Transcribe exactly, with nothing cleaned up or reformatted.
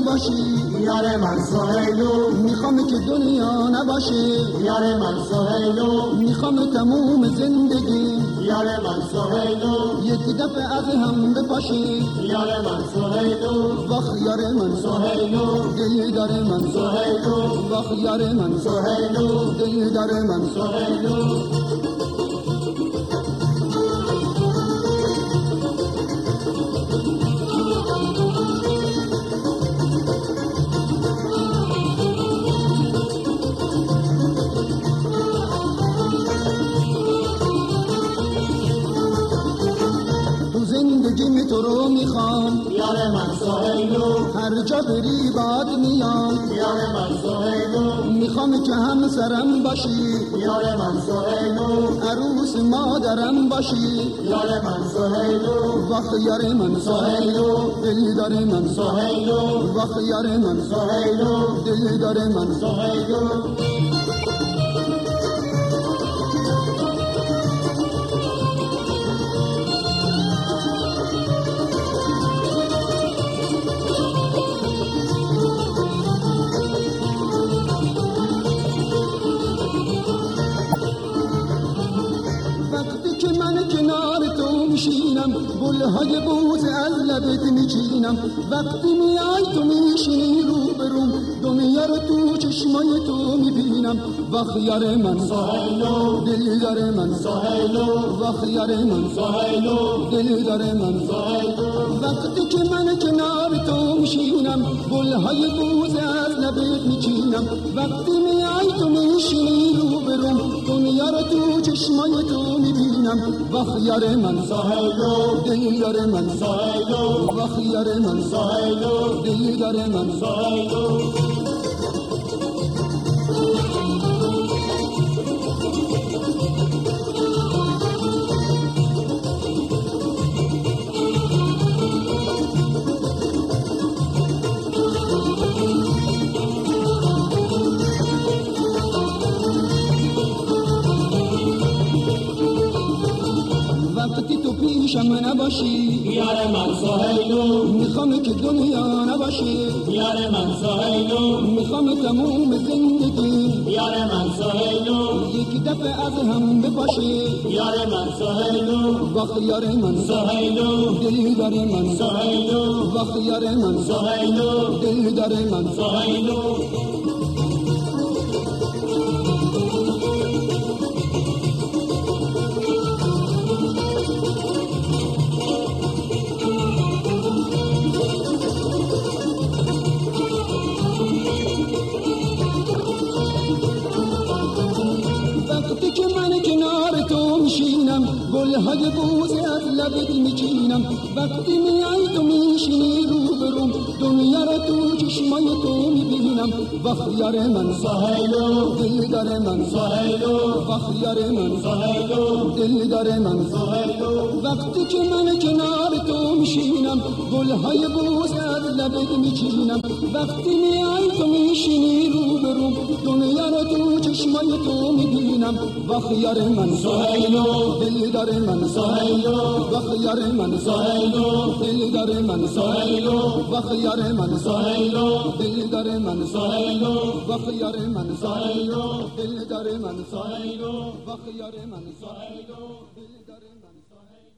باشی یار من سهیلو، میخوام که دنیا نباشی یار من سهیلو، میخوام تموم زندگی یار من سهیلو، یک دفعه از هم بپاشی یار من سهیلو، وقت یار من سهیلو، دل دار من سهیلو، وقت یار من سهیلو، دل دار من سهیلو. زندگی تو رو میخوام یار من سهیلو، هر جا بری باد میام یار من سهیلو، میخوام که همسرم باشی یار من سهیلو، عروس مادرم باشی یار من سهیلو، وقت یار من سهیلو، دل دار من سهیلو، وقت یار من سهیلو، دل دار من سهیلو. وقتی که من کنار تو میشینم گلهای بوز از لبت میچینم وقتی میای تو میشینی رو بروم دنیا رو تو چشمای تو میبینم وقت یار من سهیلو، دل دار من سهیلو، وقت یار من سهیلو، دل دار من سهیلو. وقتی که من کنار تو میشینم گلهای بوز از لبت میچینم وقتی میای تو میشینی رو بروم دنیا رو تو چشمای تو میبینم وقت یار من سهیلو، دل یار من سهیلو، وقت یار من سهیلو، دل یار من سهیلو. وقتی تو پیشم نباشی یار من سهیلو، میخوام که دنیا نباشی یار من سهیلو، میخوام تموم زندگی یار من سهیلو، یک دفعه از هم بپاشی یار من سهیلو، وقت یار من سهیلو، دل دار من سهیلو، وقت یار من سهیلو، دل دار من سهیلو. وقتی که من کنار تو میشینم گلهای بوز از لبت میچینم وقتی میای تو میشینی رو بروم دنیا رو تو چشمای تو میبینم وقت یار من سهیلو، دل دار من سهیلو، وقت یار من سهیلو، دل دار من سهیلو. وقتی که من کنار تو میشینم گلهای بوز از لبت میچینم وقتی میای تو میشینی رو بروم دنیا رو تو چشمای تو میبینم وقت یار من سهیلو، دل دار من سهیلو، وقت یار من سهیلو، دل دار من سهیلو، وقت یار من سهیلو، دل دار من سهیلو، وقت یار من سهیلو، دل دار من سهیلو، وقت یار من سهیلو. دل دار من